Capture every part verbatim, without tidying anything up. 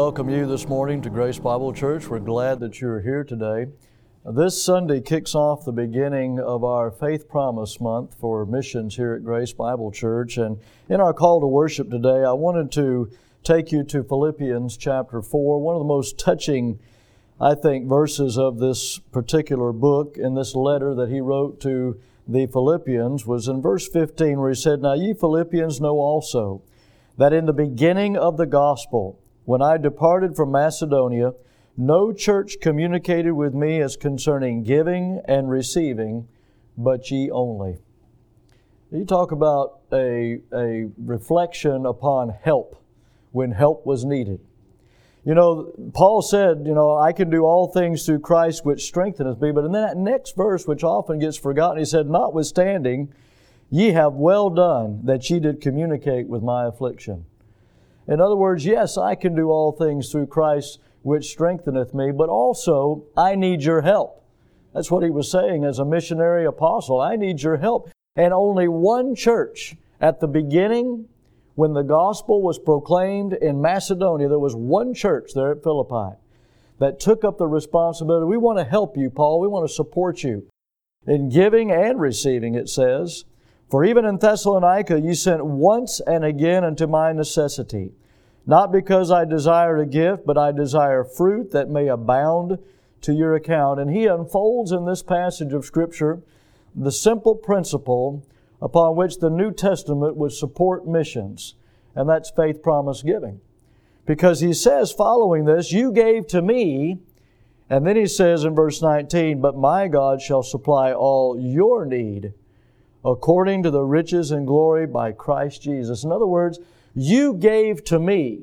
welcome you this morning to Grace Bible Church. We're glad that you're here today. This Sunday kicks off the beginning of our Faith Promise Month for missions here at Grace Bible Church. And in our call to worship today, I wanted to take you to Philippians chapter four, one of the most touching, I think, verses of this particular book in this letter that he wrote to the Philippians was in verse fifteen, where he said, "Now ye Philippians know also that in the beginning of the gospel, when I departed from Macedonia, no church communicated with me as concerning giving and receiving, but ye only." You talk about a, a reflection upon help when help was needed. You know, Paul said, you know, I can do all things through Christ which strengtheneth me. But in that next verse, which often gets forgotten, he said, "Notwithstanding, ye have well done that ye did communicate with my affliction." In other words, yes, I can do all things through Christ which strengtheneth me, but also I need your help. That's what he was saying as a missionary apostle. I need your help. And only one church at the beginning, when the gospel was proclaimed in Macedonia, there was one church there at Philippi that took up the responsibility. We want to help you, Paul. We want to support you in giving and receiving, it says. "For even in Thessalonica ye sent once and again unto my necessity, not because I desire a gift, but I desire fruit that may abound to your account." And he unfolds in this passage of Scripture the simple principle upon which the New Testament would support missions, and that's faith promise giving. Because he says following this, "You gave to me," and then he says in verse nineteen, "But my God shall supply all your need according to the riches and glory by Christ Jesus." In other words, you gave to me,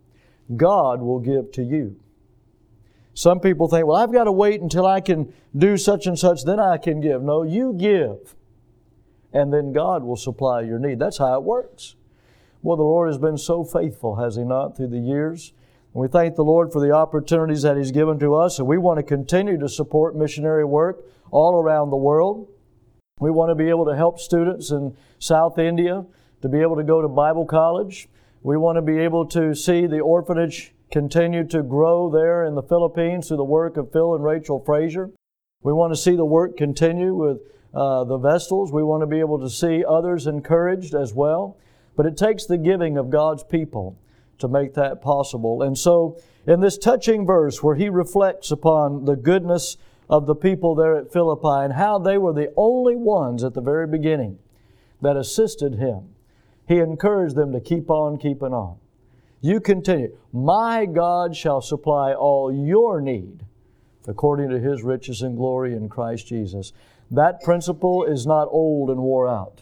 God will give to you. Some people think, well, I've got to wait until I can do such and such, then I can give. No, you give, and then God will supply your need. That's how it works. Well, the Lord has been so faithful, has He not, through the years? And we thank the Lord for the opportunities that He's given to us, and we want to continue to support missionary work all around the world. We want to be able to help students in South India to be able to go to Bible college. We want to be able to see the orphanage continue to grow there in the Philippines through the work of Phil and Rachel Frazier. We want to see the work continue with uh, the Vestals. We want to be able to see others encouraged as well. But it takes the giving of God's people to make that possible. And so in this touching verse where he reflects upon the goodness of the people there at Philippi and how they were the only ones at the very beginning that assisted him, he encouraged them to keep on keeping on. You continue. "My God shall supply all your need according to His riches and glory in Christ Jesus." That principle is not old and wore out.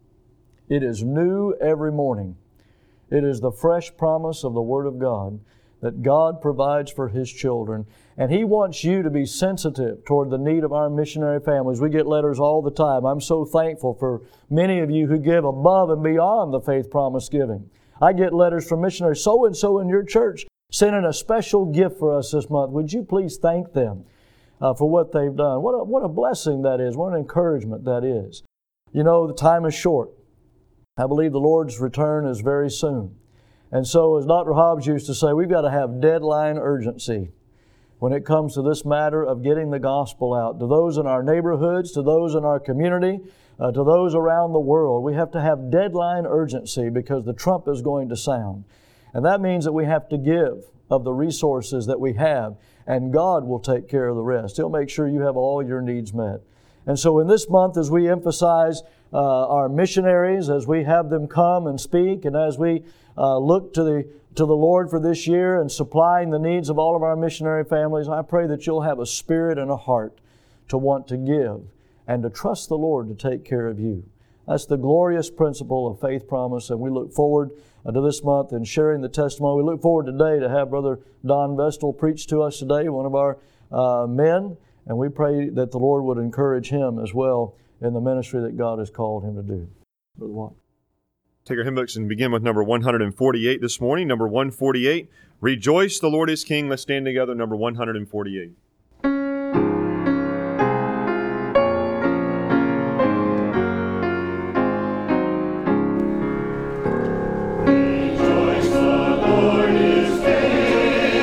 It is new every morning. It is the fresh promise of the Word of God that God provides for His children. And He wants you to be sensitive toward the need of our missionary families. We get letters all the time. I'm so thankful for many of you who give above and beyond the faith promise giving. I get letters from missionaries, so-and-so in your church sending a special gift for us this month. Would you please thank them uh, for what they've done? What a, what a blessing that is. What an encouragement that is. You know, the time is short. I believe the Lord's return is very soon. And so, as Doctor Hobbs used to say, we've got to have deadline urgency when it comes to this matter of getting the gospel out to those in our neighborhoods, to those in our community, uh, to those around the world. We have to have deadline urgency because the trump is going to sound. And that means that we have to give of the resources that we have, and God will take care of the rest. He'll make sure you have all your needs met. And so in this month, as we emphasize uh, our missionaries, as we have them come and speak, and as we uh, look to the to the Lord for this year and supplying the needs of all of our missionary families, I pray that you'll have a spirit and a heart to want to give and to trust the Lord to take care of you. That's the glorious principle of faith promise, and we look forward uh, to this month and sharing the testimony. We look forward today to have Brother Don Vestal preach to us today, one of our uh, men, and we pray that the Lord would encourage him as well in the ministry that God has called him to do. Brother Watt. Take our hymn books and begin with number one forty-eight this morning. Number one forty-eight, "Rejoice, the Lord is King." Let's stand together, number one forty-eight. Rejoice, the Lord is King.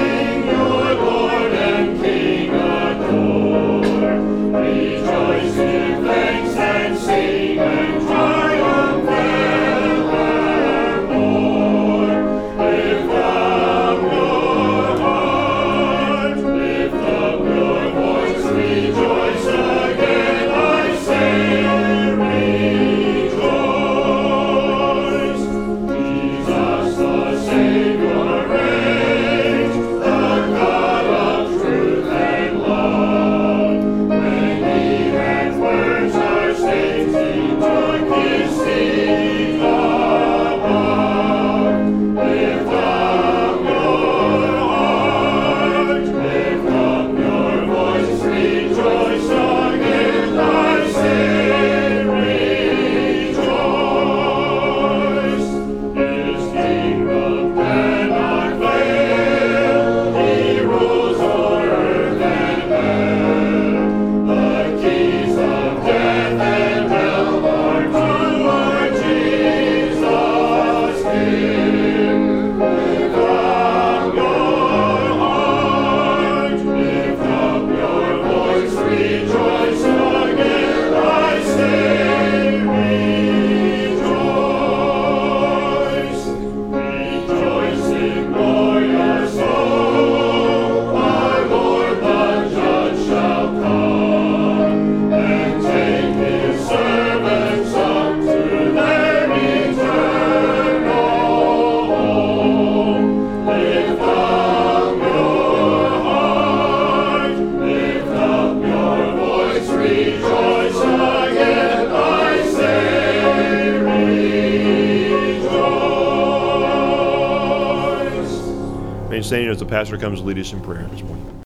Standing as the pastor comes to lead us in prayer this morning.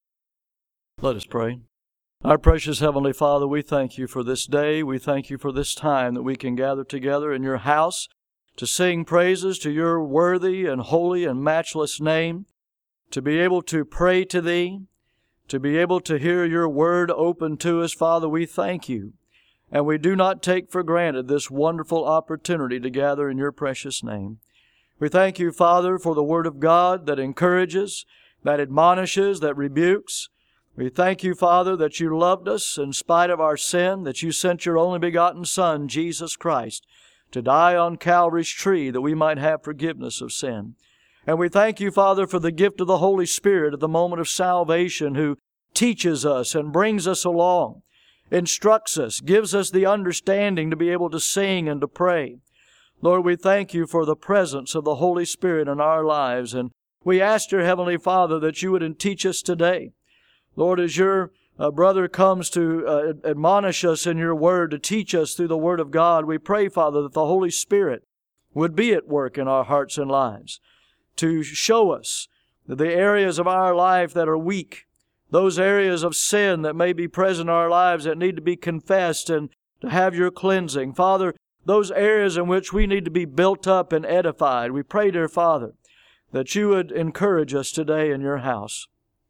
Let us pray. Our precious Heavenly Father, we thank you for this day. We thank you for this time that we can gather together in your house to sing praises to your worthy and holy and matchless name, to be able to pray to thee, to be able to hear your word open to us. Father, we thank you, and we do not take for granted this wonderful opportunity to gather in your precious name. We thank you, Father, for the Word of God that encourages, that admonishes, that rebukes. We thank you, Father, that you loved us in spite of our sin, that you sent your only begotten Son, Jesus Christ, to die on Calvary's tree that we might have forgiveness of sin. And we thank you, Father, for the gift of the Holy Spirit at the moment of salvation, who teaches us and brings us along, instructs us, gives us the understanding to be able to sing and to pray. Lord, we thank you for the presence of the Holy Spirit in our lives, and we ask your Heavenly Father that you would teach us today. Lord, as your uh, brother comes to uh, admonish us in your word, to teach us through the Word of God, we pray, Father, that the Holy Spirit would be at work in our hearts and lives to show us the areas of our life that are weak, those areas of sin that may be present in our lives that need to be confessed and to have your cleansing. Father, those areas in which we need to be built up and edified. We pray, dear Father, that you would encourage us today in your house.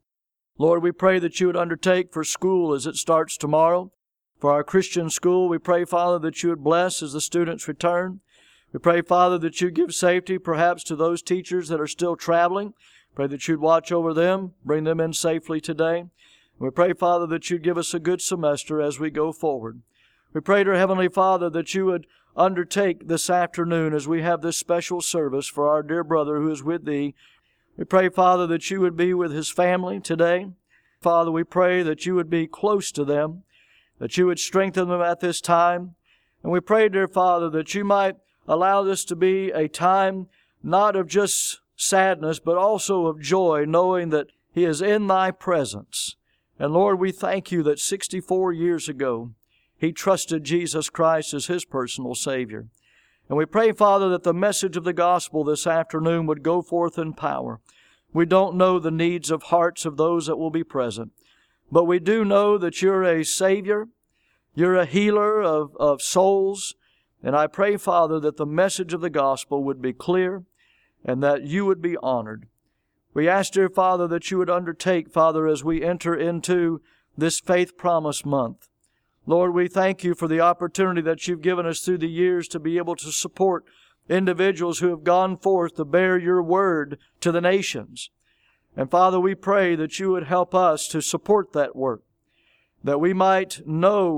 Lord, we pray that you would undertake for school as it starts tomorrow. For our Christian school, we pray, Father, that you would bless as the students return. We pray, Father, that you give safety perhaps to those teachers that are still traveling. Pray that you'd watch over them, bring them in safely today. We pray, Father, that you'd give us a good semester as we go forward. We pray, dear Heavenly Father, that you would undertake this afternoon as we have this special service for our dear brother who is with thee. We pray, Father, that you would be with his family today. Father, we pray that you would be close to them, that you would strengthen them at this time. And we pray, dear Father, that you might allow this to be a time not of just sadness, but also of joy, knowing that he is in thy presence. And Lord, we thank you that sixty-four years ago, he trusted Jesus Christ as his personal Savior. And we pray, Father, that the message of the gospel this afternoon would go forth in power. We don't know the needs of hearts of those that will be present, but we do know that you're a Savior, you're a healer of, of souls, and I pray, Father, that the message of the gospel would be clear and that you would be honored. We ask, dear Father, that you would undertake, Father, as we enter into this Faith Promise Month. Lord, we thank you for the opportunity that you've given us through the years to be able to support individuals who have gone forth to bear your word to the nations. And Father, we pray that you would help us to support that work, that we might know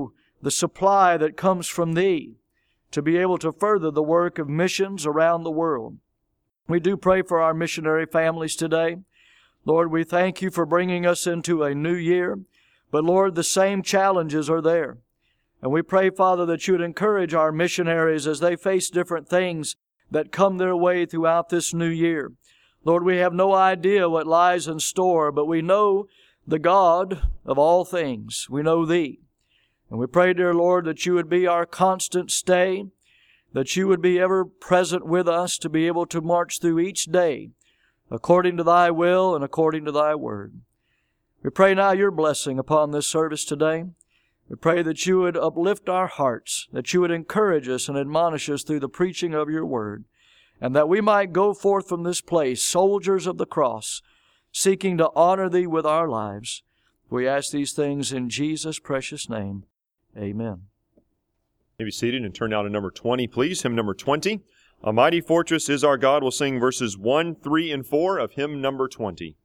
the supply that comes from Thee to be able to further the work of missions around the world. We do pray for our missionary families today. Lord, we thank You for bringing us into a new year. But Lord, the same challenges are there. And we pray, Father, that You would encourage our missionaries as they face different things that come their way throughout this new year. Lord, we have no idea what lies in store, but we know the God of all things. We know Thee. And we pray, dear Lord, that You would be our constant stay, that You would be ever present with us to be able to march through each day according to Thy will and according to Thy word. We pray now Your blessing upon this service today. We pray that You would uplift our hearts, that You would encourage us and admonish us through the preaching of Your word, and that we might go forth from this place, soldiers of the cross, seeking to honor Thee with our lives. We ask these things in Jesus' precious name. Amen. You may be seated and turn now to number twenty, please. Hymn number twenty. A Mighty Fortress is Our God. We'll sing verses one, three, and four of hymn number twenty.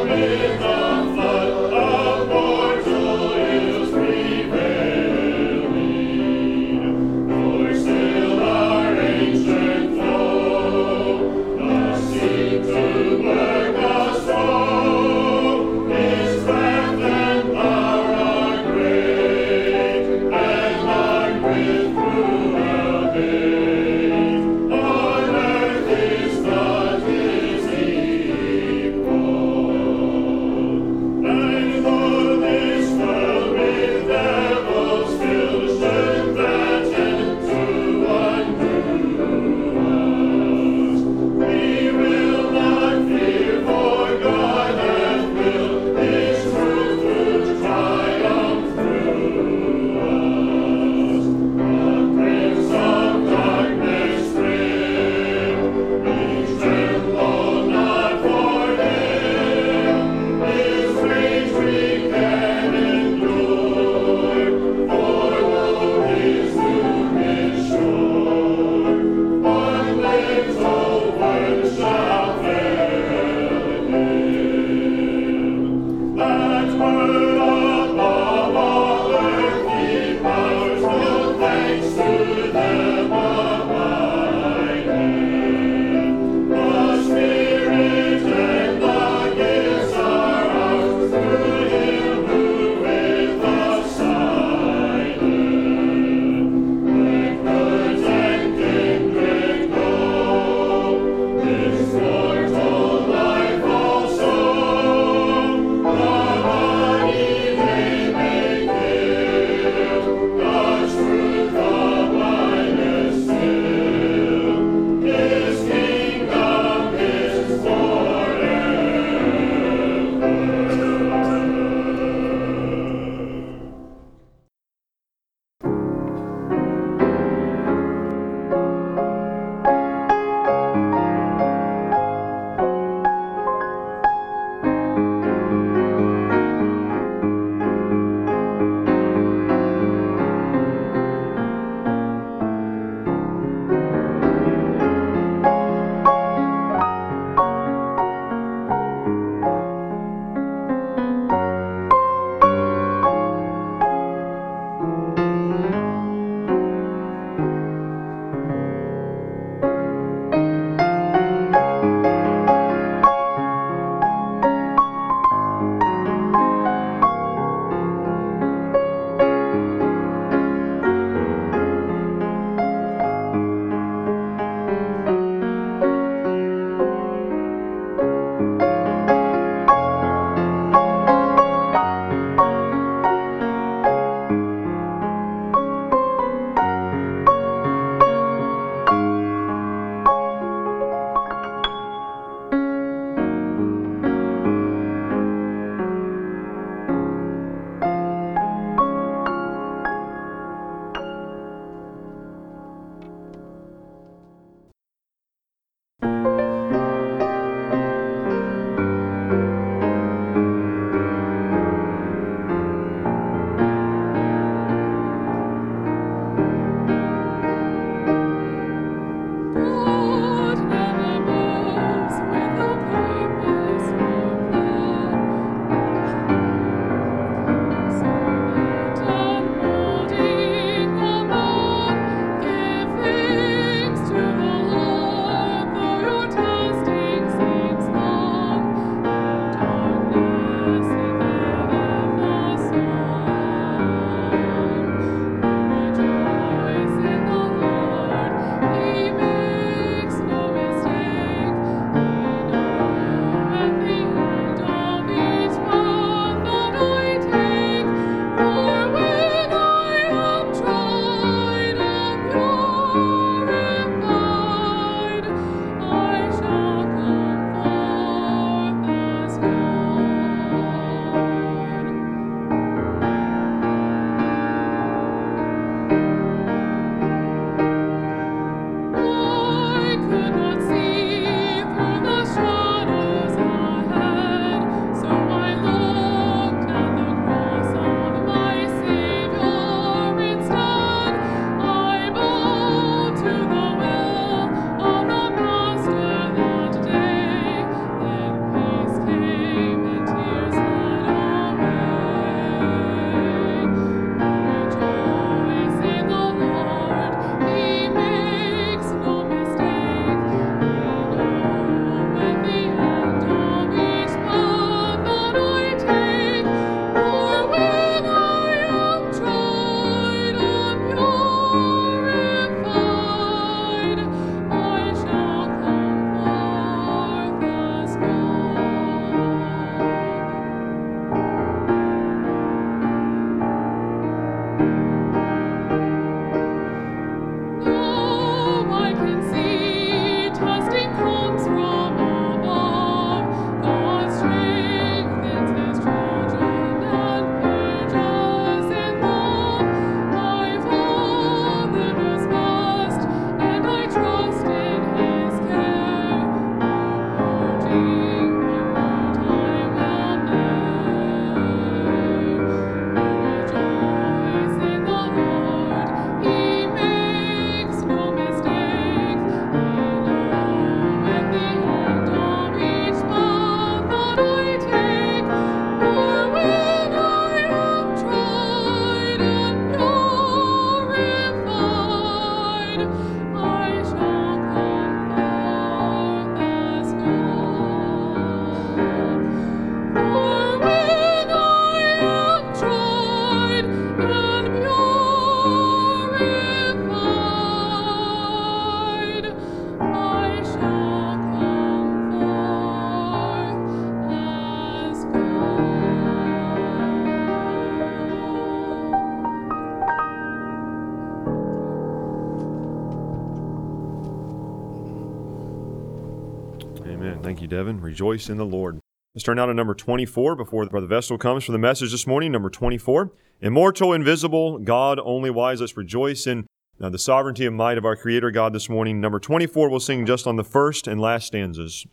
With the flood of portal is prevailed. Amen. Thank you, Devin. Rejoice in the Lord. Let's turn now to number twenty-four before Brother Vestal comes for the message this morning. Number twenty-four. Immortal, invisible, God only wise. Let's rejoice in uh, the sovereignty and might of our Creator God this morning. Number twenty-four, we'll sing just on the first and last stanzas.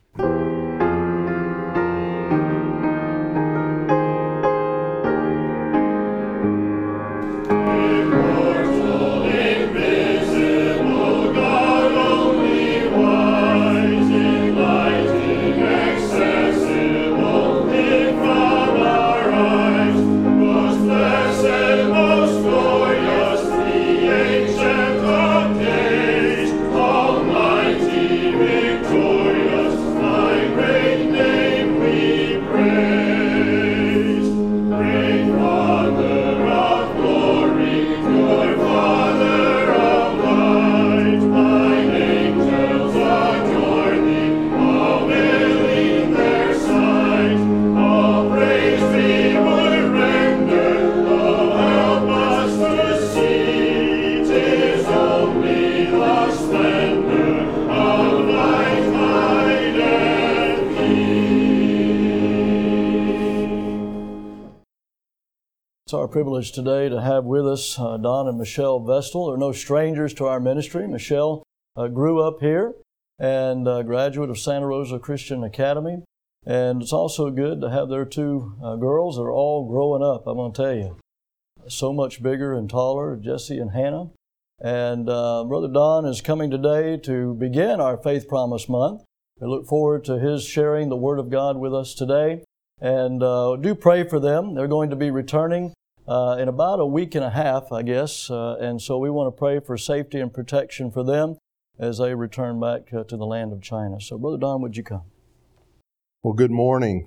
It's our privilege today to have with us uh, Don and Michelle Vestal. They're no strangers to our ministry. Michelle uh, grew up here and a graduate of Santa Rosa Christian Academy. And it's also good to have their two uh, girls that are all growing up, I'm going to tell you. So much bigger and taller, Jesse and Hannah. And uh, Brother Don is coming today to begin our Faith Promise Month. We look forward to his sharing the Word of God with us today. And uh, do pray for them. They're going to be returning Uh, in about a week and a half, I guess, uh, and so we want to pray for safety and protection for them as they return back uh, to the land of China. So, Brother Don, would you come? Well, good morning.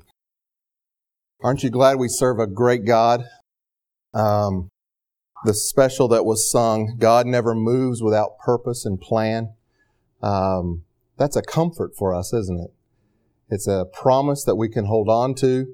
Aren't you glad we serve a great God? Um, the special that was sung, God never moves without purpose and plan. Um, that's a comfort for us, isn't it? It's a promise that we can hold on to.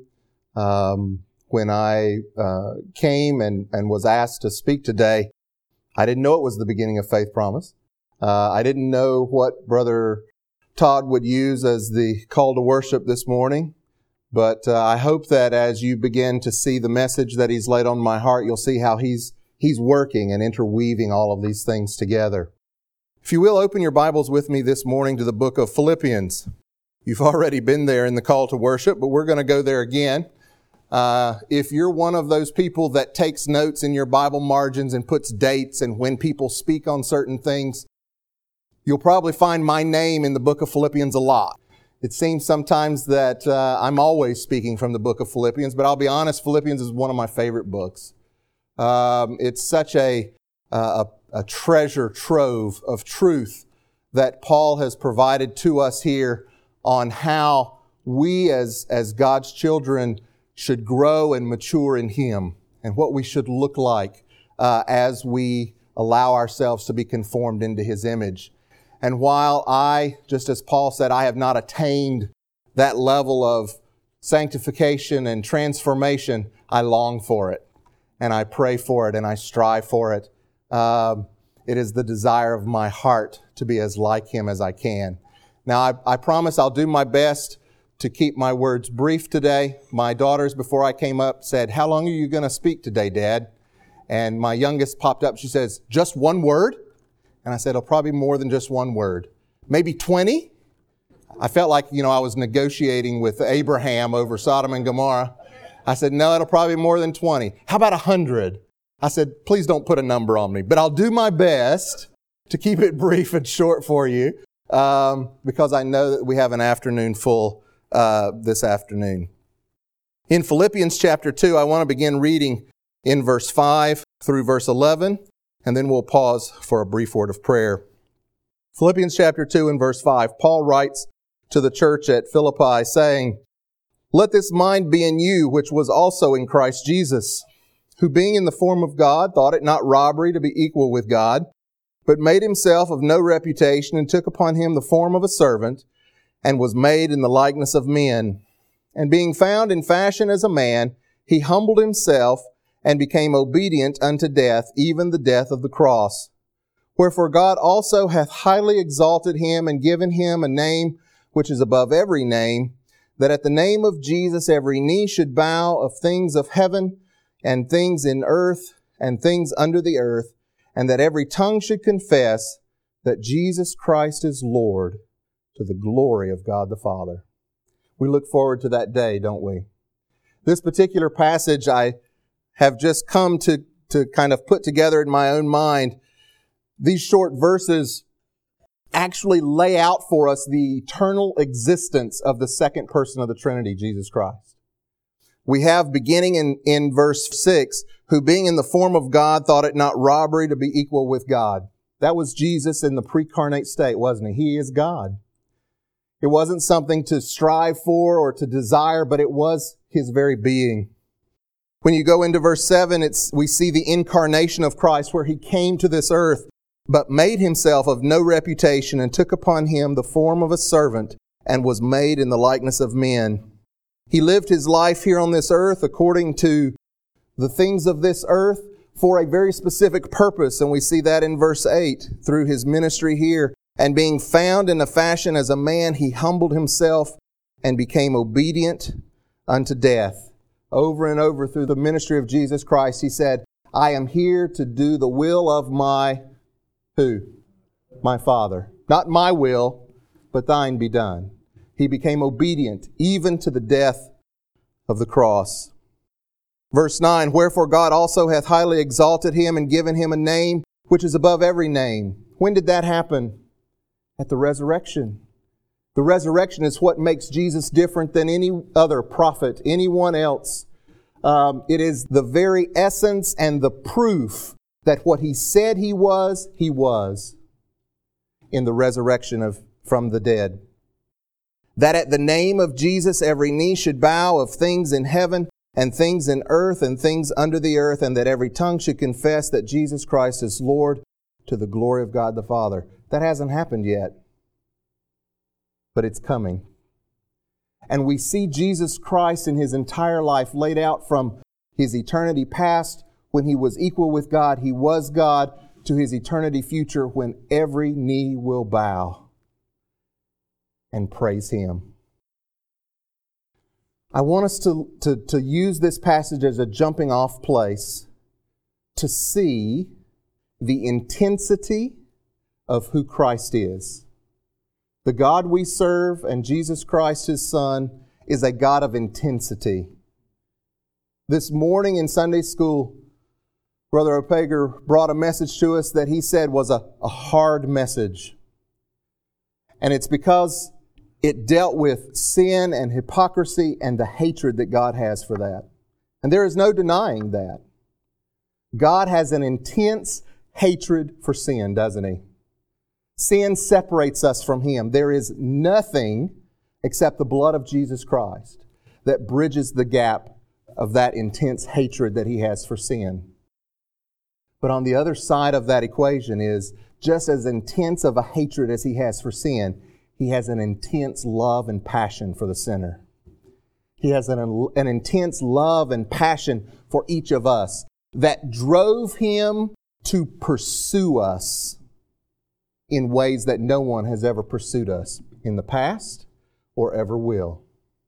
Um, When I uh, came and, and was asked to speak today, I didn't know it was the beginning of Faith Promise. Uh, I didn't know what Brother Todd would use as the call to worship this morning. But uh, I hope that as you begin to see the message that He's laid on my heart, you'll see how He's He's working and interweaving all of these things together. If you will, open your Bibles with me this morning to the book of Philippians. You've already been there in the call to worship, but we're going to go there again. Uh, if you're one of those people that takes notes in your Bible margins and puts dates and when people speak on certain things, you'll probably find my name in the book of Philippians a lot. It seems sometimes that uh, I'm always speaking from the book of Philippians, but I'll be honest, Philippians is one of my favorite books. Um, it's such a, uh, a, a treasure trove of truth that Paul has provided to us here on how we as, as God's children should grow and mature in Him and what we should look like uh, as we allow ourselves to be conformed into His image. And while I, just as Paul said, I have not attained that level of sanctification and transformation, I long for it and I pray for it and I strive for it. Um, it is the desire of my heart to be as like Him as I can. Now, I, I promise I'll do my best to keep my words brief today. My daughters, before I came up, said, "How long are you going to speak today, Dad?" And my youngest popped up. She says, "Just one word?" And I said, "It'll probably be more than just one word. Maybe twenty?" I felt like, you know, I was negotiating with Abraham over Sodom and Gomorrah. I said, "No, it'll probably be more than twenty. How about a hundred?" I said, "Please don't put a number on me, but I'll do my best to keep it brief and short for you, um, because I know that we have an afternoon full Uh, this afternoon. In Philippians chapter two, I want to begin reading in verse five through verse eleven, and then we'll pause for a brief word of prayer. Philippians chapter two and verse five, Paul writes to the church at Philippi saying, "Let this mind be in you, which was also in Christ Jesus, who being in the form of God, thought it not robbery to be equal with God, but made Himself of no reputation, and took upon Him the form of a servant, and was made in the likeness of men. And being found in fashion as a man, He humbled Himself and became obedient unto death, even the death of the cross. Wherefore God also hath highly exalted Him and given Him a name which is above every name, that at the name of Jesus every knee should bow, of things of heaven and things in earth and things under the earth, and that every tongue should confess that Jesus Christ is Lord, to the glory of God the Father. We look forward to that day, don't we? This particular passage I have just come to, to kind of put together in my own mind. These short verses actually lay out for us the eternal existence of the second person of the Trinity, Jesus Christ. We have, beginning in, in verse six, who being in the form of God thought it not robbery to be equal with God. That was Jesus in the pre-incarnate state, wasn't he? He is God. It wasn't something to strive for or to desire, but it was His very being. When you go into verse seven, it's, we see the incarnation of Christ, where He came to this earth, but made Himself of no reputation, and took upon Him the form of a servant, and was made in the likeness of men. He lived His life here on this earth according to the things of this earth for a very specific purpose, and we see that in verse eight through His ministry here. And being found in a fashion as a man, He humbled Himself and became obedient unto death. Over and over through the ministry of Jesus Christ, He said, I am here to do the will of my, who? My Father. Not my will, but thine be done. He became obedient even to the death of the cross. Verse nine, wherefore God also hath highly exalted Him and given Him a name which is above every name. When did that happen? At the resurrection. The resurrection is what makes Jesus different than any other prophet, anyone else. Um, it is the very essence and the proof that what He said He was, He was in the resurrection of from the dead. That at the name of Jesus every knee should bow, of things in heaven and things in earth and things under the earth, and that every tongue should confess that Jesus Christ is Lord, to the glory of God the Father. That hasn't happened yet, but it's coming. And we see Jesus Christ in His entire life laid out from His eternity past, when He was equal with God, He was God, to His eternity future, when every knee will bow and praise Him. I want us to, to, to use this passage as a jumping off place to see the intensity of who Christ is. The God we serve and Jesus Christ, His Son, is a God of intensity. This morning in Sunday school, Brother Opager brought a message to us that he said was a, a hard message. And it's because it dealt with sin and hypocrisy and the hatred that God has for that. And there is no denying that. God has an intense hatred for sin, doesn't He? Sin separates us from Him. There is nothing except the blood of Jesus Christ that bridges the gap of that intense hatred that He has for sin. But on the other side of that equation is just as intense of a hatred as He has for sin, He has an intense love and passion for the sinner. He has an, an intense love and passion for each of us that drove Him to pursue us in ways that no one has ever pursued us in the past or ever will.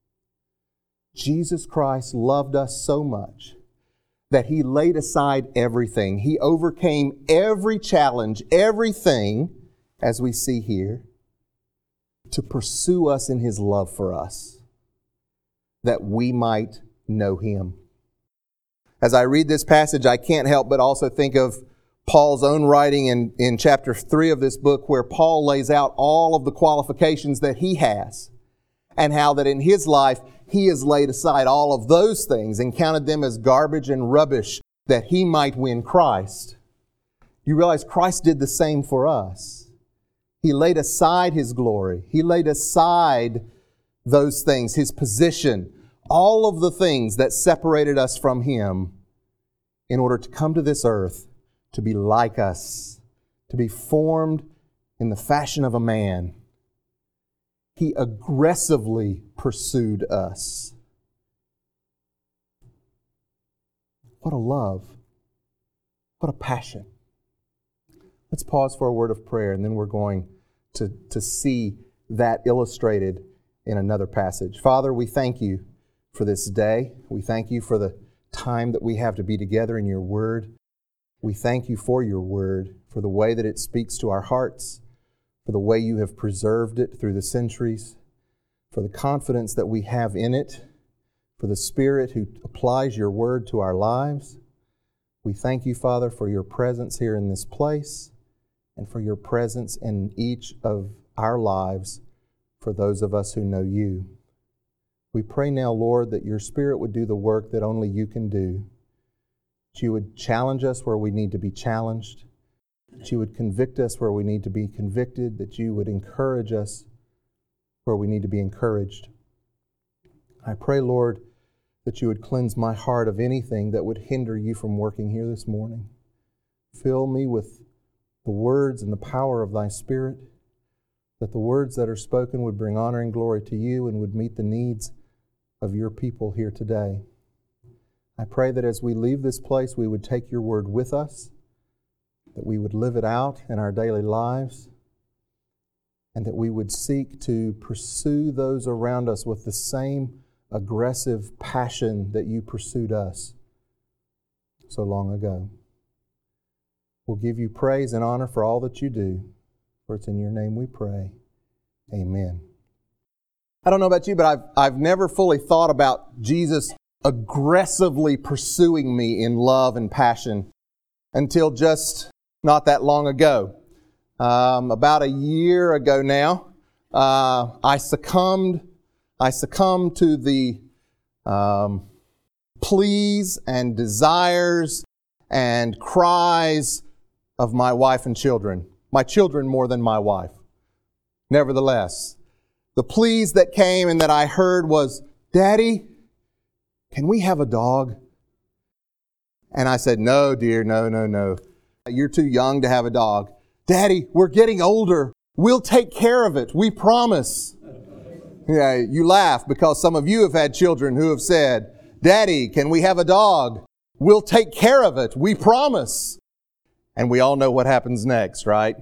Jesus Christ loved us so much that He laid aside everything. He overcame every challenge, everything, as we see here, to pursue us in His love for us, that we might know Him. As I read this passage, I can't help but also think of Paul's own writing in, in chapter three of this book, where Paul lays out all of the qualifications that he has, and how that in his life he has laid aside all of those things and counted them as garbage and rubbish that he might win Christ. You realize Christ did the same for us. He laid aside His glory. He laid aside those things, His position, all of the things that separated us from Him, in order to come to this earth, to be like us, to be formed in the fashion of a man. He aggressively pursued us. What a love. What a passion. Let's pause for a word of prayer, and then we're going to, to see that illustrated in another passage. Father, we thank you for this day. We thank you for the time that we have to be together in your word. We thank you for your word, for the way that it speaks to our hearts, for the way you have preserved it through the centuries, for the confidence that we have in it, for the Spirit who applies your word to our lives. We thank you, Father, for your presence here in this place and for your presence in each of our lives for those of us who know you. We pray now, Lord, that your Spirit would do the work that only you can do, that you would challenge us where we need to be challenged, that you would convict us where we need to be convicted, that you would encourage us where we need to be encouraged. I pray, Lord, that you would cleanse my heart of anything that would hinder you from working here this morning. Fill me with the words and the power of thy Spirit, that the words that are spoken would bring honor and glory to you and would meet the needs of your people here today. I pray that as we leave this place, we would take your word with us, that we would live it out in our daily lives, and that we would seek to pursue those around us with the same aggressive passion that you pursued us so long ago. We'll give you praise and honor for all that you do, for it's in your name we pray. Amen. I don't know about you, but I've, I've never fully thought about Jesus aggressively pursuing me in love and passion until just not that long ago. Um, about a year ago now, uh, I succumbed I succumbed to the um, pleas and desires and cries of my wife and children. My children more than my wife. Nevertheless, the pleas that came and that I heard was, "Daddy, can we have a dog?" And I said, "No, dear, no, no, no. You're too young to have a dog." "Daddy, we're getting older. We'll take care of it. We promise." Yeah, you laugh because some of you have had children who have said, "Daddy, can we have a dog? We'll take care of it. We promise." And we all know what happens next, right?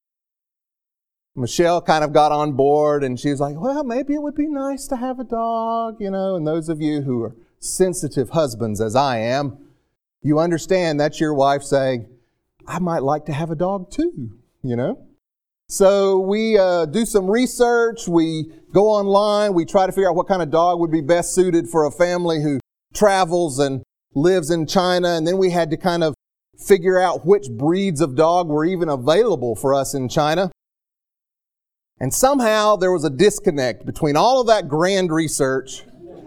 Michelle kind of got on board and she was like, "Well, maybe it would be nice to have a dog," you know, and those of you who are sensitive husbands as I am, you understand that's your wife saying, "I might like to have a dog too," you know? So we uh, do some research, we go online, we try to figure out what kind of dog would be best suited for a family who travels and lives in China, and then we had to kind of figure out which breeds of dog were even available for us in China. And somehow there was a disconnect between all of that grand research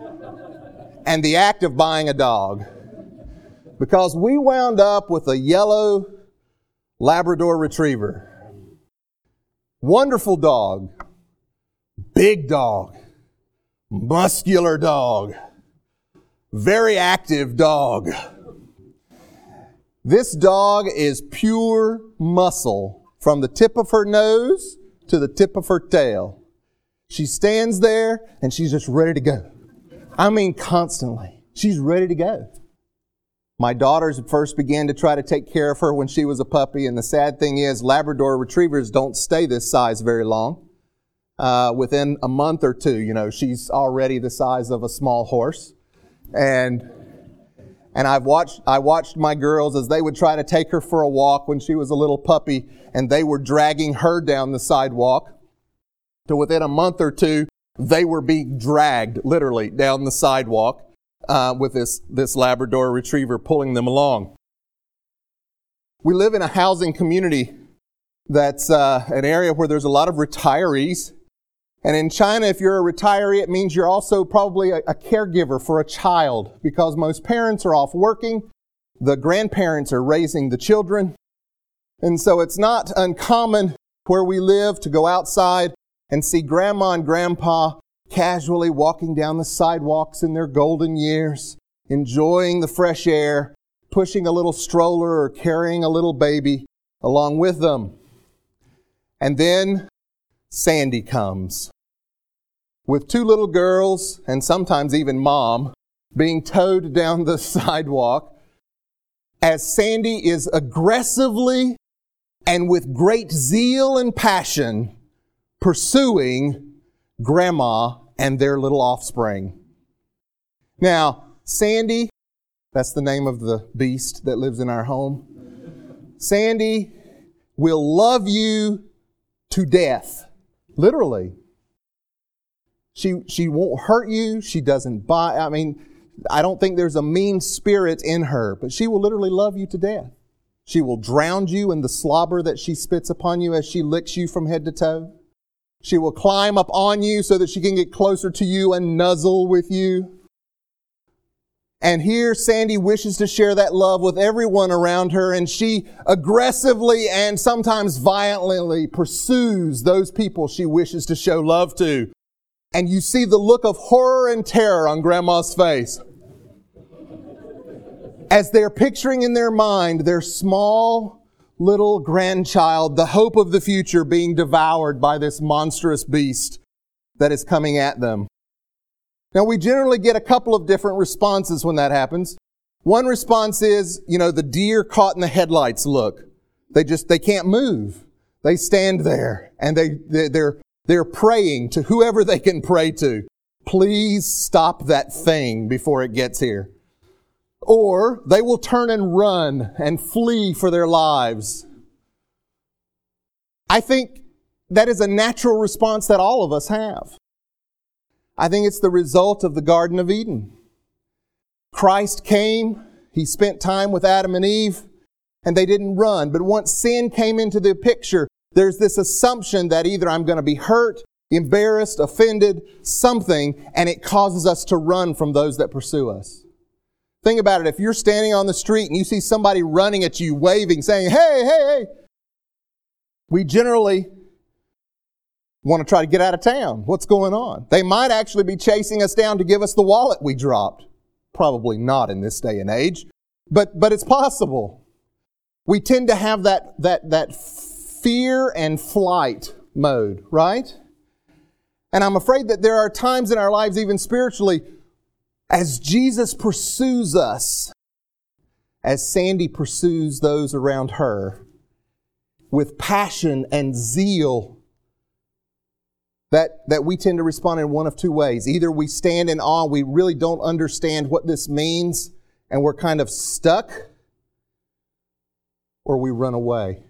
and the act of buying a dog. Because we wound up with a yellow Labrador Retriever. Wonderful dog, big dog, muscular dog, very active dog. This dog is pure muscle from the tip of her nose to the tip of her tail. She stands there and she's just ready to go. I mean, constantly. She's ready to go. My daughters first began to try to take care of her when she was a puppy, and the sad thing is Labrador Retrievers don't stay this size very long. Uh, within a month or two, you know, she's already the size of a small horse. And and I've watched I watched my girls as they would try to take her for a walk when she was a little puppy, and they were dragging her down the sidewalk. So within a month or two, they were being dragged literally down the sidewalk. Uh, with this, this Labrador Retriever pulling them along. We live in a housing community that's uh, an area where there's a lot of retirees. And in China, if you're a retiree, it means you're also probably a, a caregiver for a child, because most parents are off working. The grandparents are raising the children. And so it's not uncommon where we live to go outside and see grandma and grandpa casually walking down the sidewalks in their golden years, enjoying the fresh air, pushing a little stroller or carrying a little baby along with them. And then Sandy comes with two little girls and sometimes even mom being towed down the sidewalk as Sandy is aggressively and with great zeal and passion pursuing Grandma and their little offspring. Now, Sandy, that's the name of the beast that lives in our home. Sandy will love you to death. Literally. She, she won't hurt you. She doesn't bite. I mean, I don't think there's a mean spirit in her, but she will literally love you to death. She will drown you in the slobber that she spits upon you as she licks you from head to toe. She will climb up on you so that she can get closer to you and nuzzle with you. And here Sandy wishes to share that love with everyone around her, and she aggressively and sometimes violently pursues those people she wishes to show love to. And you see the look of horror and terror on Grandma's face as they're picturing in their mind their small little grandchild, the hope of the future, being devoured by this monstrous beast that is coming at them. Now, we generally get a couple of different responses when that happens. One response is, you know, the deer caught in the headlights look. They just, they can't move. They stand there and they, they they're, they're praying to whoever they can pray to. Please stop that thing before it gets here. Or they will turn and run and flee for their lives. I think that is a natural response that all of us have. I think it's the result of the Garden of Eden. Christ came, He spent time with Adam and Eve, and they didn't run. But once sin came into the picture, there's this assumption that either I'm going to be hurt, embarrassed, offended, something, and it causes us to run from those that pursue us. Think about it. If you're standing on the street and you see somebody running at you, waving, saying, hey, hey, hey, we generally want to try to get out of town. What's going on? They might actually be chasing us down to give us the wallet we dropped. Probably not in this day and age, but but it's possible. We tend to have that that that fear and flight mode, right? And I'm afraid that there are times in our lives, even spiritually, as Jesus pursues us, as Sandy pursues those around her, with passion and zeal, that, that we tend to respond in one of two ways. Either we stand in awe, we really don't understand what this means, and we're kind of stuck, or we run away.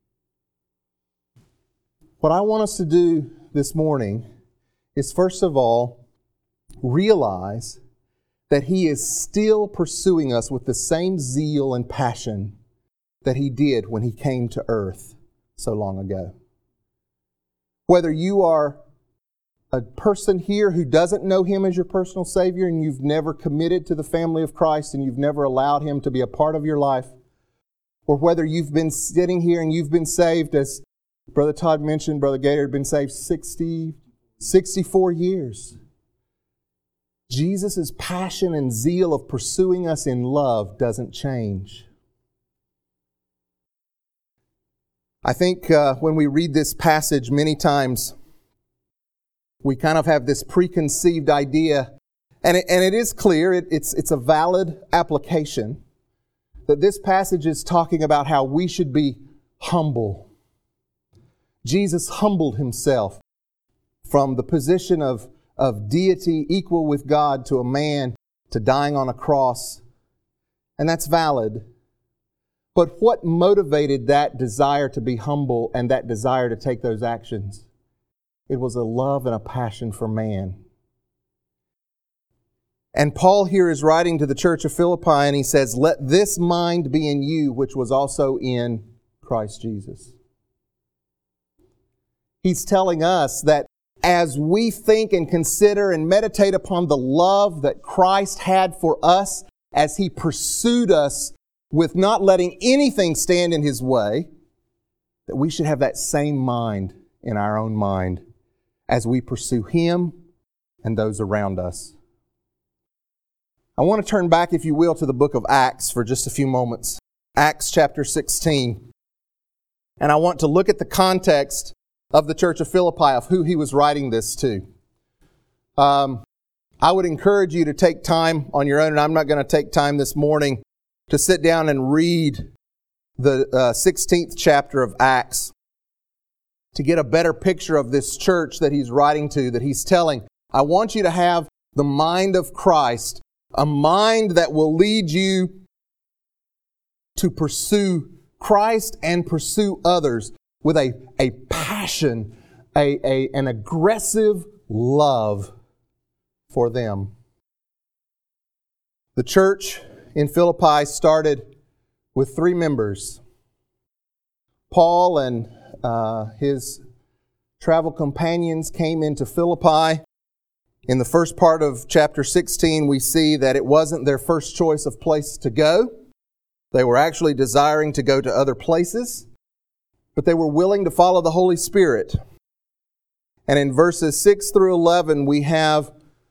What I want us to do this morning is, first of all, realize that He is still pursuing us with the same zeal and passion that He did when He came to earth so long ago. Whether you are a person here who doesn't know Him as your personal Savior and you've never committed to the family of Christ and you've never allowed Him to be a part of your life, or whether you've been sitting here and you've been saved, as Brother Todd mentioned, Brother Gator had been saved sixty, sixty-four years. Jesus' passion and zeal of pursuing us in love doesn't change. I think uh, when we read this passage many times, we kind of have this preconceived idea, and it, and it is clear, it, it's, it's a valid application, that this passage is talking about how we should be humble. Jesus humbled Himself from the position of of deity equal with God to a man, to dying on a cross. And that's valid. But what motivated that desire to be humble and that desire to take those actions? It was a love and a passion for man. And Paul here is writing to the church of Philippi, and he says, let this mind be in you, which was also in Christ Jesus. He's telling us that as we think and consider and meditate upon the love that Christ had for us as He pursued us with not letting anything stand in His way, that we should have that same mind in our own mind as we pursue Him and those around us. I want to turn back, if you will, to the book of Acts for just a few moments. Acts chapter sixteen. And I want to look at the context of the church of Philippi, of who he was writing this to. Um, I would encourage you to take time on your own, and I'm not going to take time this morning to sit down and read the uh, sixteenth chapter of Acts. to get a better picture of this church that he's writing to, that he's telling, I want you to have the mind of Christ, a mind that will lead you to pursue Christ and pursue others with a, a passion, a, a, an aggressive love for them. The church in Philippi started with three members. Paul and uh, his travel companions came into Philippi. In the first part of chapter sixteen, we see that it wasn't their first choice of place to go. They were actually desiring to go to other places, but they were willing to follow the Holy Spirit. And in verses six through eleven, we have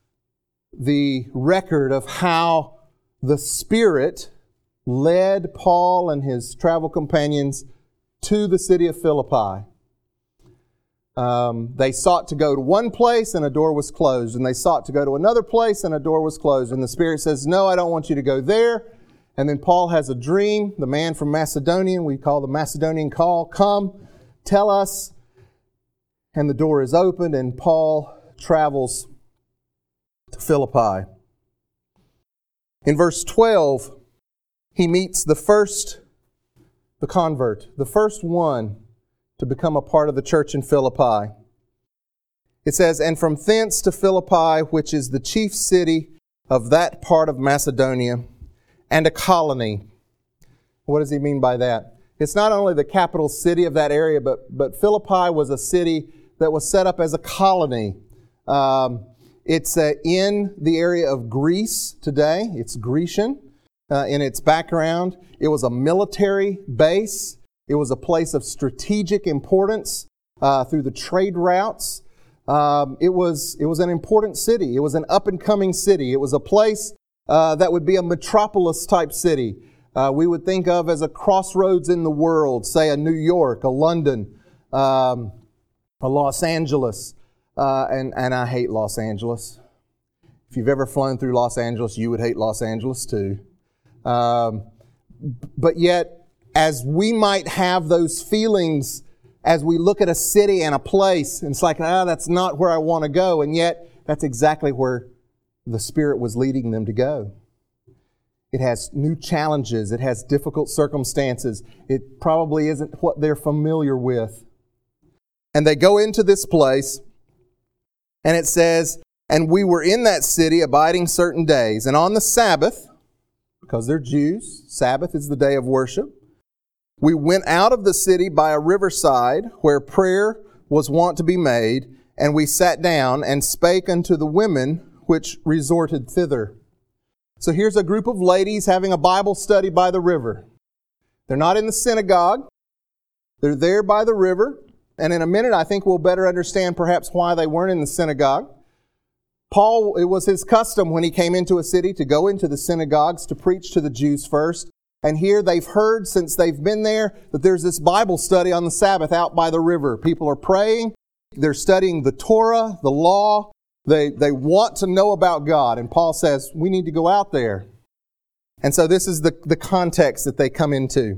the record of how the Spirit led Paul and his travel companions to the city of Philippi. Um, they sought to go to one place and a door was closed. And they sought to go to another place and a door was closed. And the Spirit says, no, I don't want you to go there. And then Paul has a dream. The man from Macedonia, we call the Macedonian call, come, tell us. And the door is opened and Paul travels to Philippi. In verse twelve, he meets the first, the convert, the first one to become a part of the church in Philippi. It says, and from thence to Philippi, which is the chief city of that part of Macedonia, and a colony. What does he mean by that? It's not only the capital city of that area, but, but Philippi was a city that was set up as a colony. Um, it's uh, in the area of Greece today. It's Grecian uh, in its background. It was a military base. It was a place of strategic importance uh, through the trade routes. Um, it was it was an important city. It was an up-and-coming city. It was a place uh, that would be a metropolis-type city. Uh, we would think of as a crossroads in the world, say a New York, a London, um, a Los Angeles. Uh, and, and I hate Los Angeles. If you've ever flown through Los Angeles, you would hate Los Angeles too. Um, but yet, as we might have those feelings as we look at a city and a place, and it's like, ah, that's not where I want to go. And yet, that's exactly where the Spirit was leading them to go. It has new challenges. It has difficult circumstances. It probably isn't what they're familiar with. And they go into this place, and it says, and we were in that city abiding certain days. And on the Sabbath, because they're Jews, Sabbath is the day of worship, we went out of the city by a riverside where prayer was wont to be made, and we sat down and spake unto the women which resorted thither. So here's a group of ladies having a Bible study by the river. They're not in the synagogue. They're there by the river. And in a minute, I think we'll better understand perhaps why they weren't in the synagogue. Paul, it was his custom when he came into a city to go into the synagogues to preach to the Jews first. And here they've heard, since they've been there, that there's this Bible study on the Sabbath out by the river. People are praying. They're studying the Torah, the law. They, they want to know about God. And Paul says, we need to go out there. And so this is the, the context that they come into.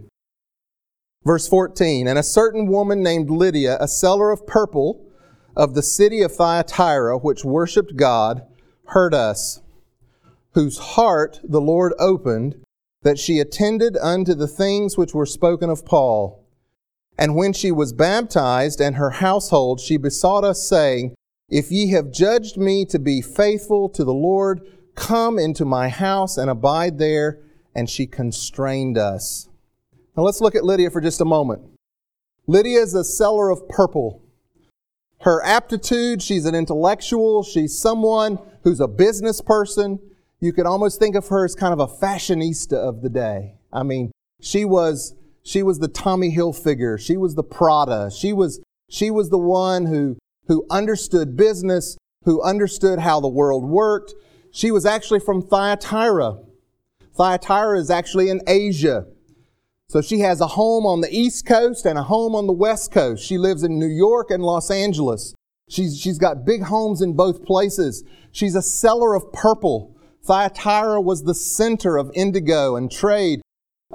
Verse fourteen, and a certain woman named Lydia, a seller of purple of the city of Thyatira, which worshipped God, heard us, whose heart the Lord opened, that she attended unto the things which were spoken of Paul. And when she was baptized and her household, she besought us, saying, if ye have judged me to be faithful to the Lord, come into my house and abide there. And she constrained us. Now let's look at Lydia for just a moment. Lydia is a seller of purple. Her aptitude, she's an intellectual. She's someone who's a business person. You could almost think of her as kind of a fashionista of the day. I mean, she was she was the Tommy Hilfiger. She was the Prada. She was she was the one who who understood business, who understood how the world worked. She was actually from Thyatira. Thyatira is actually in Asia. So she has a home on the East Coast and a home on the West Coast. She lives in New York and Los Angeles. She's, she's got big homes in both places. She's a seller of purple. Thyatira was the center of indigo and trade.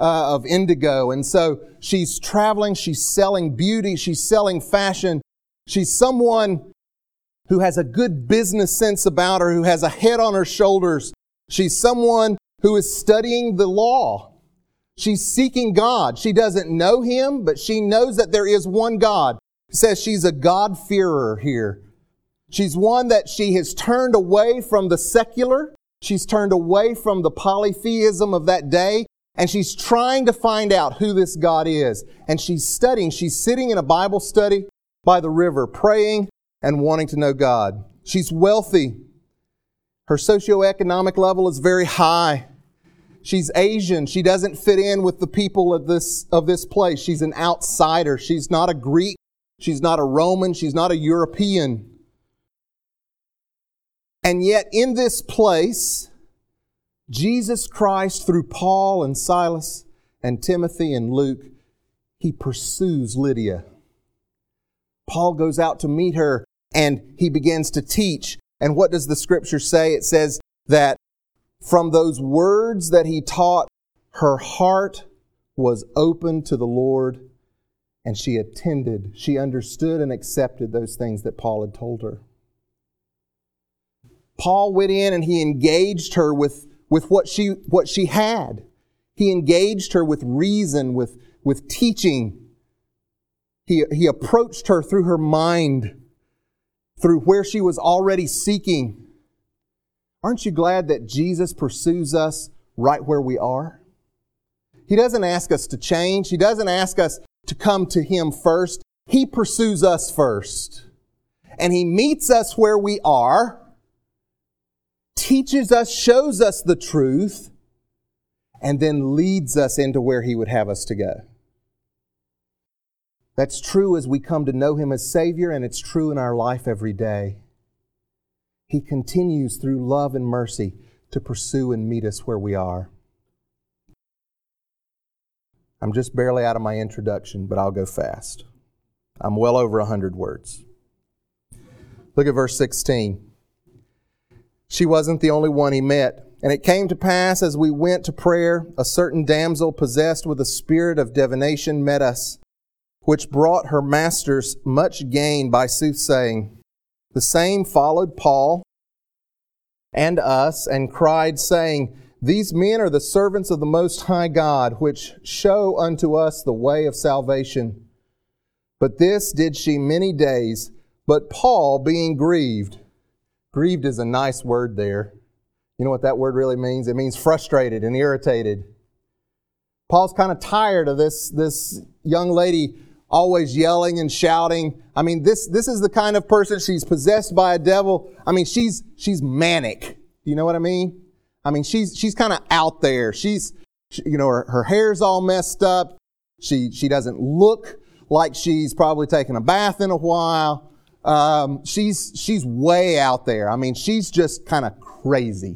uh, of indigo. And so she's traveling, she's selling beauty, she's selling fashion. She's someone who has a good business sense about her, who has a head on her shoulders. She's someone who is studying the law. She's seeking God. She doesn't know Him, but she knows that there is one God. It says she's a God-fearer here. She's one that she has turned away from the secular. She's turned away from the polytheism of that day. And she's trying to find out who this God is. And she's studying. She's sitting in a Bible study by the river, praying and wanting to know God. She's wealthy. Her socioeconomic level is very high. She's Asian. She doesn't fit in with the people of this, of this place. She's an outsider. She's not a Greek. She's not a Roman. She's not a European. And yet in this place, Jesus Christ, through Paul and Silas and Timothy and Luke, He pursues Lydia. Paul goes out to meet her and he begins to teach. And what does the Scripture say? It says that from those words that he taught, her heart was open to the Lord and she attended. She understood and accepted those things that Paul had told her. Paul went in and he engaged her with, with what she, what she had. He engaged her with reason, with, with teaching. He, he approached her through her mind, through where she was already seeking. Aren't you glad that Jesus pursues us right where we are? He doesn't ask us to change. He doesn't ask us to come to Him first. He pursues us first. And He meets us where we are, teaches us, shows us the truth, and then leads us into where He would have us to go. That's true as we come to know Him as Savior, and it's true in our life every day. He continues through love and mercy to pursue and meet us where we are. I'm just barely out of my introduction, but I'll go fast. I'm well over a hundred words. Look at verse sixteen. She wasn't the only one he met. And it came to pass as we went to prayer, a certain damsel possessed with a spirit of divination met us, which brought her masters much gain by soothsaying. The same followed Paul and us, and cried, saying, These men are the servants of the Most High God, which show unto us the way of salvation. But this did she many days. But Paul, being grieved, grieved is a nice word there. You know what that word really means? It means frustrated and irritated. Paul's kind of tired of this, this young lady always yelling and shouting. I mean, this, this is the kind of person, she's possessed by a devil. I mean, she's, she's manic. You know what I mean? I mean, she's, she's kind of out there. She's, she, you know, her, her hair's all messed up. She, she doesn't look like she's probably taken a bath in a while. Um, she's, she's way out there. I mean, she's just kind of crazy.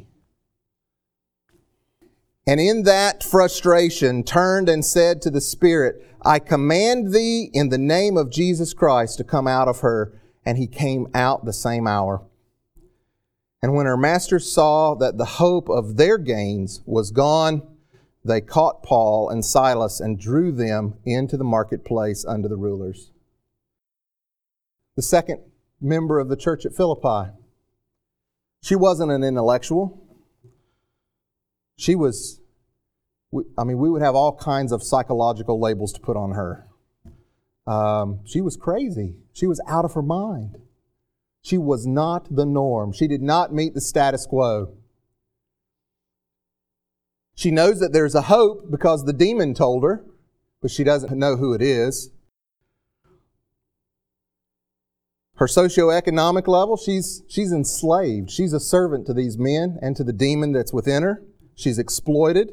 And in that frustration, turned and said to the Spirit, I command thee in the name of Jesus Christ to come out of her. And he came out the same hour. And when her masters saw that the hope of their gains was gone, they caught Paul and Silas and drew them into the marketplace unto the rulers. The second member of the church at Philippi. She wasn't an intellectual. She was, I mean, we would have all kinds of psychological labels to put on her. Um, she was crazy. She was out of her mind. She was not the norm. She did not meet the status quo. She knows that there's a hope because the demon told her, but she doesn't know who it is. Her socioeconomic level, she's, she's enslaved. She's a servant to these men and to the demon that's within her. She's exploited.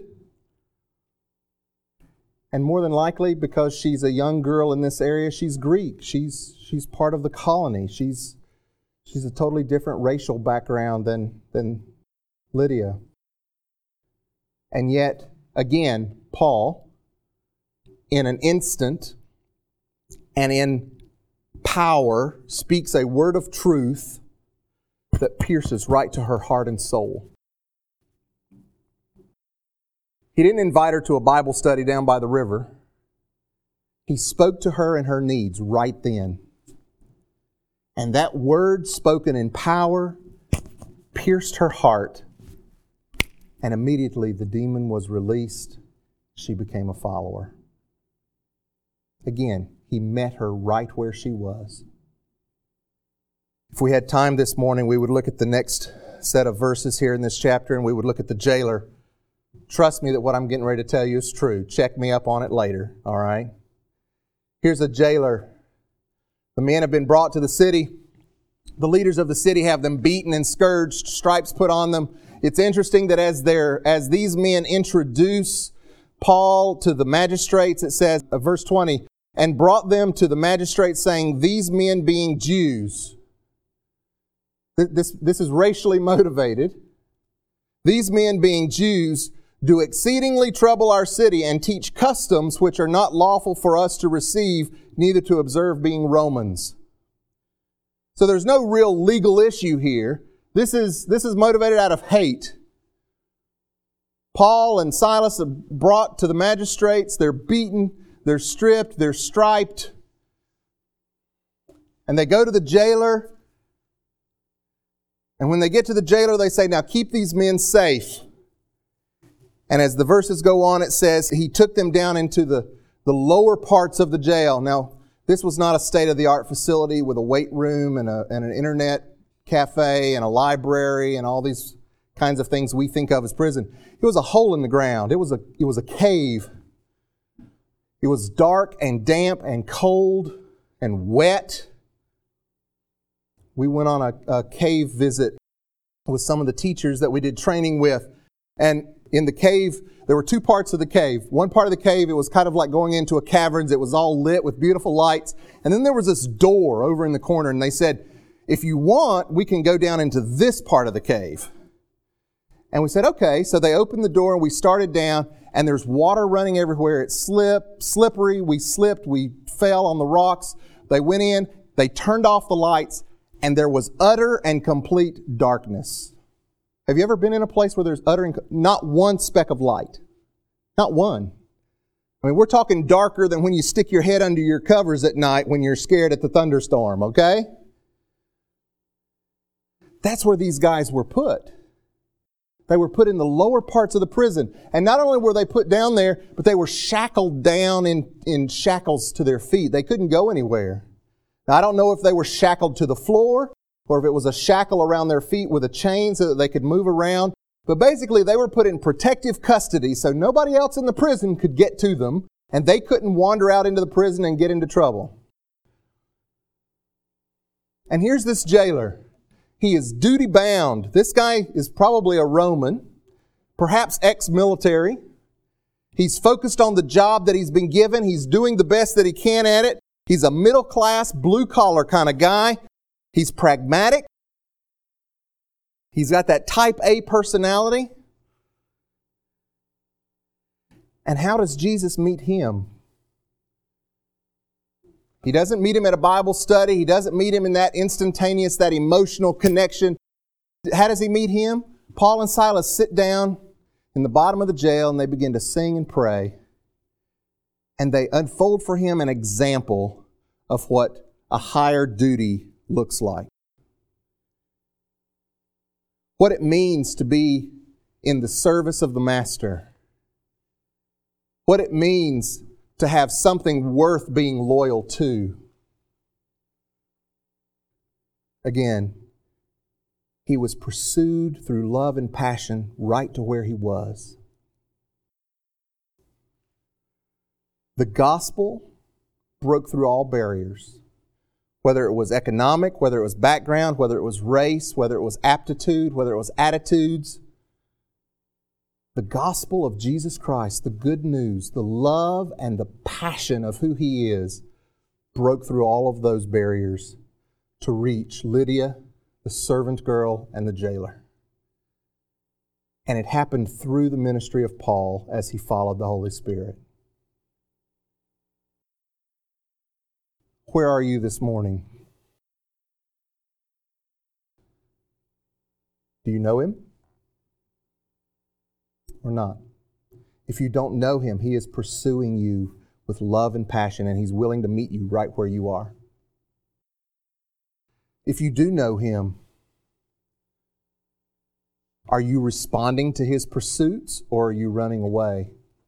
And more than likely, because she's a young girl in this area, she's Greek. She's, she's part of the colony. She's, she's a totally different racial background than, than Lydia. And yet, again, Paul, in an instant and in power, speaks a word of truth that pierces right to her heart and soul. He didn't invite her to a Bible study down by the river. He spoke to her and her needs right then. And that word spoken in power pierced her heart. And immediately the demon was released. She became a follower. Again, he met her right where she was. If we had time this morning, we would look at the next set of verses here in this chapter, and we would look at the jailer. Trust me that what I'm getting ready to tell you is true. Check me up on it later, all right? Here's a jailer. The men have been brought to the city. The leaders of the city have them beaten and scourged, stripes put on them. It's interesting that as they're, as these men introduce Paul to the magistrates, it says, uh, verse twenty, and brought them to the magistrates, saying, these men being Jews. This, this is racially motivated. These men being Jews do exceedingly trouble our city and teach customs which are not lawful for us to receive, neither to observe, being Romans. So there's no real legal issue here. This is, this is motivated out of hate. Paul and Silas are brought to the magistrates. They're beaten, they're stripped, they're striped. And they go to the jailer. And when they get to the jailer, they say, now keep these men safe. And as the verses go on, it says, he took them down into the, the lower parts of the jail. Now, this was not a state-of-the-art facility with a weight room and, a, and an internet cafe and a library and all these kinds of things we think of as prison. It was a hole in the ground. It was a, it was a cave. It was dark and damp and cold and wet. We went on a, a cave visit with some of the teachers that we did training with. And in the cave, there were two parts of the cave. One part of the cave, it was kind of like going into a caverns. It was all lit with beautiful lights. And then there was this door over in the corner, and they said, if you want, we can go down into this part of the cave. And we said, okay. So they opened the door, and we started down, and there's water running everywhere. It's slip, slippery. We slipped. We fell on the rocks. They went in. They turned off the lights, and there was utter and complete darkness. Have you ever been in a place where there's utter and not one speck of light? Not one. I mean, we're talking darker than when you stick your head under your covers at night when you're scared at the thunderstorm, okay? That's where these guys were put. They were put in the lower parts of the prison. And not only were they put down there, but they were shackled down in, in shackles to their feet. They couldn't go anywhere. Now, I don't know if they were shackled to the floor or if it was a shackle around their feet with a chain so that they could move around. But basically, they were put in protective custody so nobody else in the prison could get to them, and they couldn't wander out into the prison and get into trouble. And here's this jailer. He is duty bound. This guy is probably a Roman, perhaps ex-military. He's focused on the job that he's been given. He's doing the best that he can at it. He's a middle-class, blue-collar kind of guy. He's pragmatic. He's got that type A personality. And how does Jesus meet him? He doesn't meet him at a Bible study. He doesn't meet him in that instantaneous, that emotional connection. How does he meet him? Paul and Silas sit down in the bottom of the jail and they begin to sing and pray. And they unfold for him an example of what a higher duty looks like. What it means to be in the service of the Master. What it means to have something worth being loyal to. Again, he was pursued through love and passion right to where he was. The gospel broke through all barriers. Whether it was economic, whether it was background, whether it was race, whether it was aptitude, whether it was attitudes. The gospel of Jesus Christ, the good news, the love and the passion of who He is, broke through all of those barriers to reach Lydia, the servant girl, and the jailer. And it happened through the ministry of Paul as he followed the Holy Spirit. Where are you this morning? Do you know Him? Or not? If you don't know Him, He is pursuing you with love and passion, and He's willing to meet you right where you are. If you do know Him, are you responding to His pursuits, or are you running away?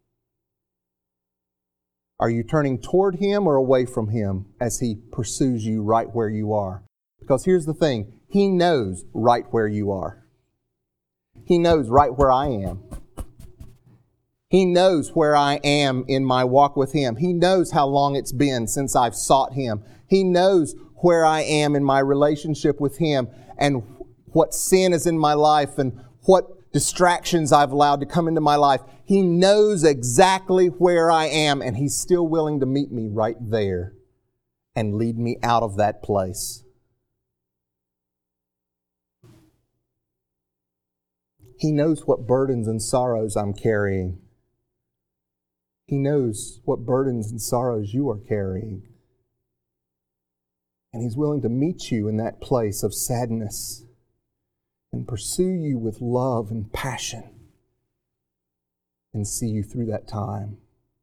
Are you turning toward Him or away from Him as He pursues you right where you are? Because here's the thing, He knows right where you are. He knows right where I am. He knows where I am in my walk with Him. He knows how long it's been since I've sought Him. He knows where I am in my relationship with Him and what sin is in my life and what distractions I've allowed to come into my life. He knows exactly where I am, and He's still willing to meet me right there and lead me out of that place. He knows what burdens and sorrows I'm carrying. He knows what burdens and sorrows you are carrying. And He's willing to meet you in that place of sadness and pursue you with love and passion and see you through that time.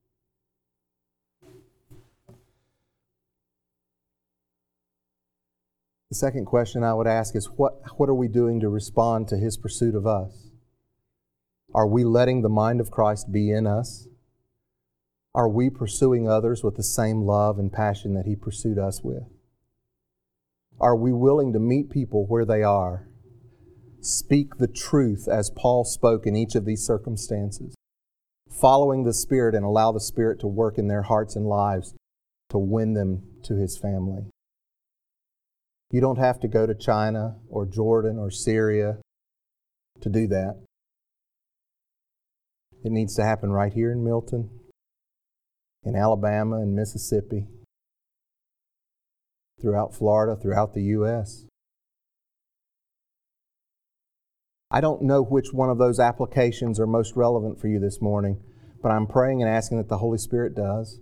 The second question I would ask is, what, what are we doing to respond to His pursuit of us? Are we letting the mind of Christ be in us? Are we pursuing others with the same love and passion that He pursued us with? Are we willing to meet people where they are? Speak the truth as Paul spoke in each of these circumstances. Following the Spirit and allow the Spirit to work in their hearts and lives to win them to His family. You don't have to go to China or Jordan or Syria to do that. It needs to happen right here in Milton, in Alabama and Mississippi, throughout Florida, throughout the U S I don't know which one of those applications are most relevant for you this morning, but I'm praying and asking that the Holy Spirit does.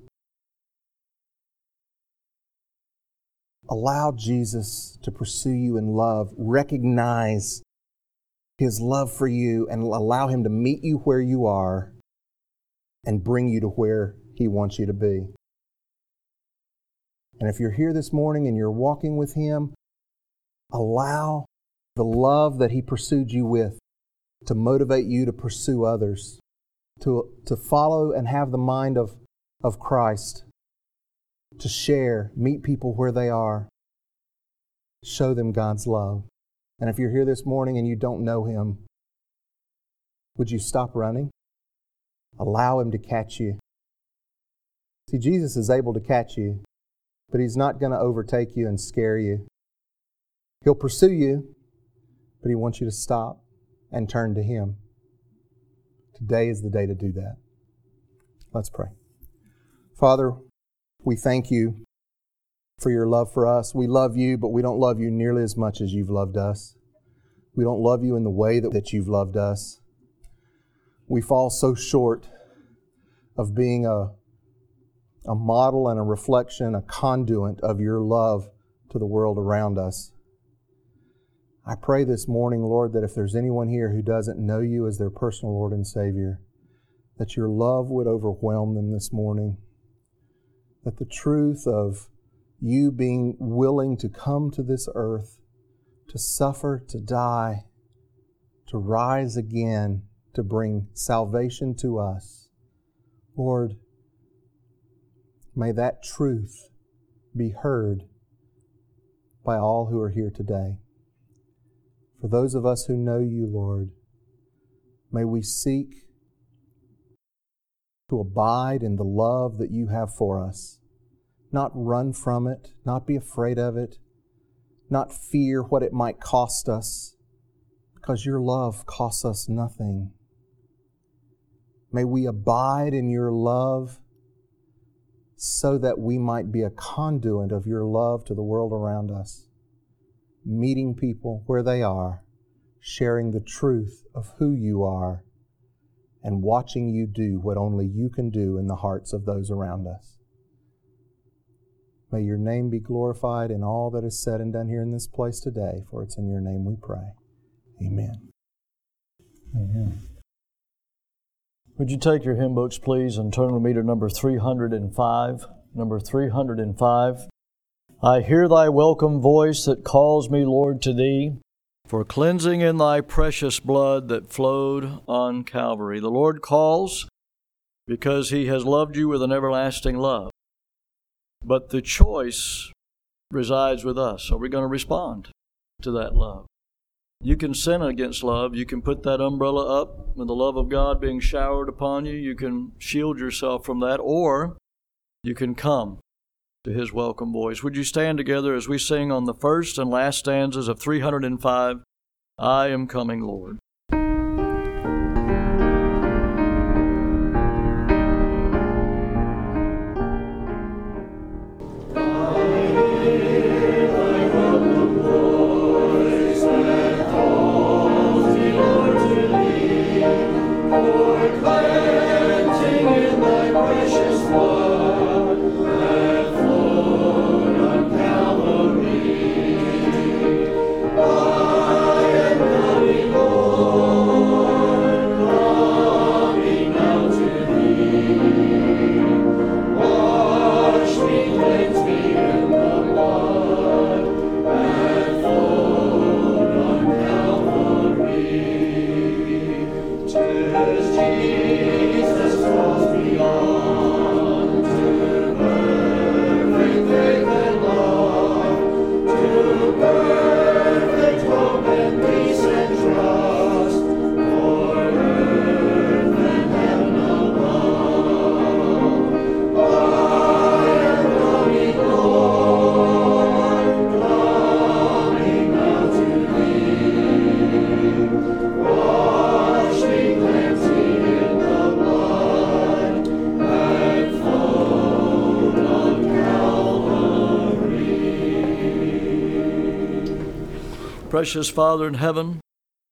Allow Jesus to pursue you in love. Recognize His love for you and allow Him to meet you where you are and bring you to where He wants you to be. And if you're here this morning and you're walking with Him, allow the love that He pursued you with to motivate you to pursue others, to, to follow and have the mind of, of Christ, to share, meet people where they are, show them God's love. And if you're here this morning and you don't know Him, would you stop running? Allow Him to catch you. See, Jesus is able to catch you, but He's not going to overtake you and scare you. He'll pursue you, but He wants you to stop and turn to Him. Today is the day to do that. Let's pray. Father, we thank You for Your love for us. We love You, but we don't love You nearly as much as You've loved us. We don't love You in the way that, that You've loved us. We fall so short of being a, a model and a reflection, a conduit of Your love to the world around us. I pray this morning, Lord, that if there's anyone here who doesn't know You as their personal Lord and Savior, that Your love would overwhelm them this morning. That the truth of You being willing to come to this earth, to suffer, to die, to rise again, to bring salvation to us. Lord, may that truth be heard by all who are here today. For those of us who know You, Lord, may we seek to abide in the love that You have for us. Not run from it, not be afraid of it, not fear what it might cost us, because Your love costs us nothing. May we abide in Your love so that we might be a conduit of Your love to the world around us, meeting people where they are, sharing the truth of who You are, and watching You do what only You can do in the hearts of those around us. May Your name be glorified in all that is said and done here in this place today, for it's in Your name we pray. Amen. Amen. Would you take your hymn books, please, and turn with me to number three hundred five? Number three hundred five. I hear Thy welcome voice that calls me, Lord, to Thee, for cleansing in Thy precious blood that flowed on Calvary. The Lord calls because He has loved you with an everlasting love. But the choice resides with us. Are we going to respond to that love? You can sin against love. You can put that umbrella up with the love of God being showered upon you. You can shield yourself from that, or you can come to His welcome voice. Would you stand together as we sing on the first and last stanzas of three hundred five, I Am Coming, Lord. Precious Father in heaven,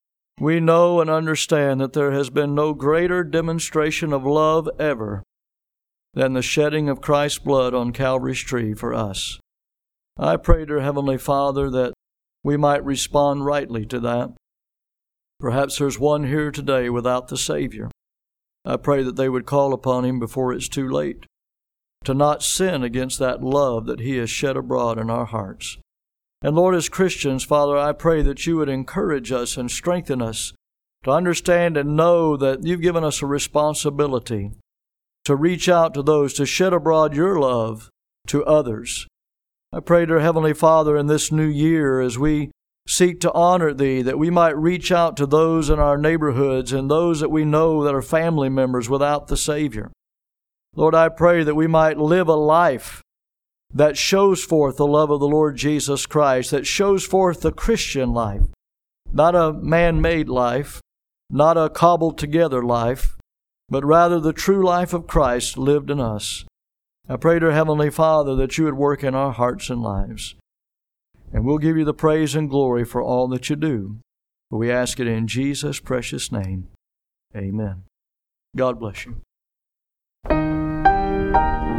we know and understand that there has been no greater demonstration of love ever than the shedding of Christ's blood on Calvary's tree for us. I pray, dear Heavenly Father, that we might respond rightly to that. Perhaps there's one here today without the Savior. I pray that they would call upon Him before it's too late, to not sin against that love that He has shed abroad in our hearts. And Lord, as Christians, Father, I pray that You would encourage us and strengthen us to understand and know that You've given us a responsibility to reach out to those, to shed abroad Your love to others. I pray, dear Heavenly Father, in this new year, as we seek to honor Thee, that we might reach out to those in our neighborhoods and those that we know that are family members without the Savior. Lord, I pray that we might live a life that shows forth the love of the Lord Jesus Christ, that shows forth the Christian life, not a man-made life, not a cobbled-together life, but rather the true life of Christ lived in us. I pray, dear Heavenly Father, that You would work in our hearts and lives. And we'll give You the praise and glory for all that You do. For we ask it in Jesus' precious name. Amen. God bless you.